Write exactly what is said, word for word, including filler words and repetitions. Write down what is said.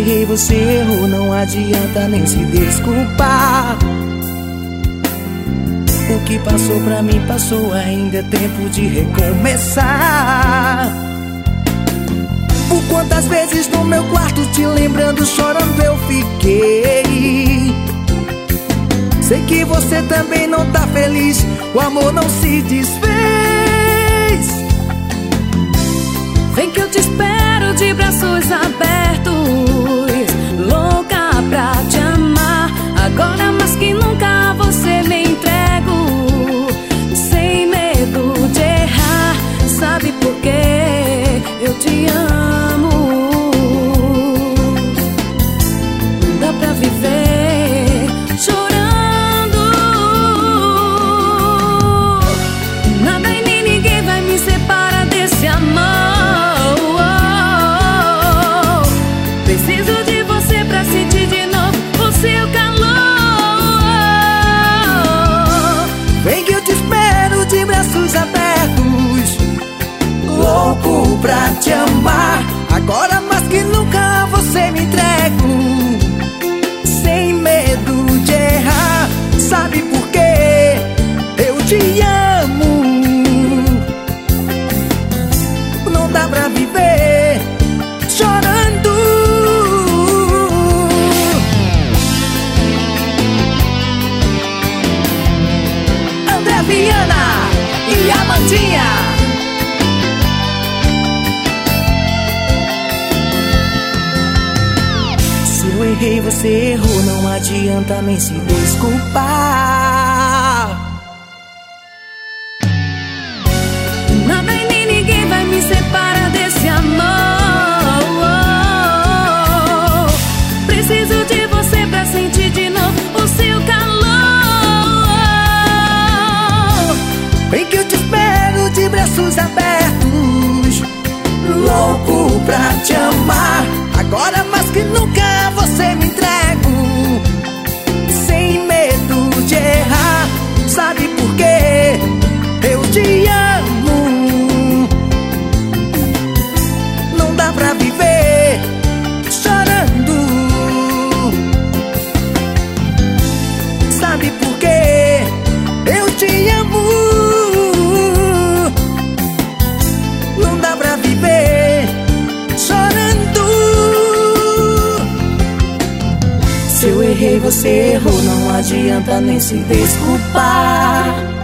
errei, você errou, não adianta nem se desculpar. O que passou pra mim passou, ainda é tempo de recomeçar. Por quantas vezes no meu quarto te lembrando, chorando eu fiquei. Sei que você também não tá feliz, o amor não se desfez. Vem que eu te espero de braços abertos, louca pra te amar. Agora mais que nunca você me entrego, sem medo de errar. Sabe por quê? Eu te amo. Não dá pra viver chorando. Nada e nem ninguém vai me separar desse amor. Preciso de você pra sentir de novo o seu calor. Vem que eu te espero de braços abertos, louco pra te amar. Agora mais que nunca você me entrego, sem medo de errar. Sabe por quê? Eu te amo. Não dá pra viver chorando. André Viana e Amandinha. Se eu errei, você errou, não adianta nem se desculpar. Nada e nem ninguém vai me separar desse amor. Preciso de você pra sentir de novo o seu calor. Vem que eu te espero de braços abertos, louco pra te amar. Agora mais que nunca você me entrego, sem medo de errar. Sabe por quê? Eu te amo. Não dá pra viver chorando. Sabe por quê? Eu te amo. Não dá pra viver chorando. Se eu errei, você errou, não adianta nem se desculpar.